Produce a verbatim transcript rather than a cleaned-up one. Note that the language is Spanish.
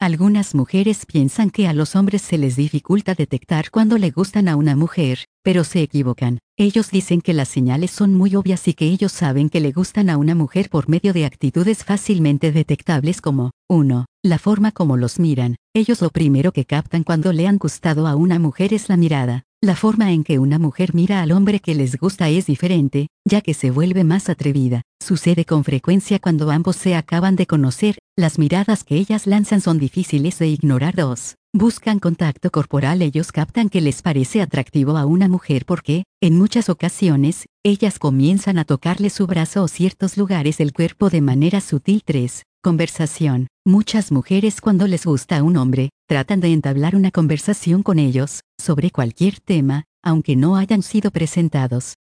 Algunas mujeres piensan que a los hombres se les dificulta detectar cuando le gustan a una mujer, pero se equivocan. Ellos dicen que las señales son muy obvias y que ellos saben que le gustan a una mujer por medio de actitudes fácilmente detectables como, uno. La forma como los miran. Ellos lo primero que captan cuando le han gustado a una mujer es la mirada. La forma en que una mujer mira al hombre que les gusta es diferente, ya que se vuelve más atrevida. Sucede con frecuencia cuando ambos se acaban de conocer, las miradas que ellas lanzan son difíciles de ignorar. dos. Buscan contacto corporal. Ellos captan que les parece atractivo a una mujer porque, en muchas ocasiones, ellas comienzan a tocarle su brazo o ciertos lugares del cuerpo de manera sutil. tres. Conversación. Muchas mujeres cuando les gusta a un hombre, tratan de entablar una conversación con ellos, sobre cualquier tema, aunque no hayan sido presentados.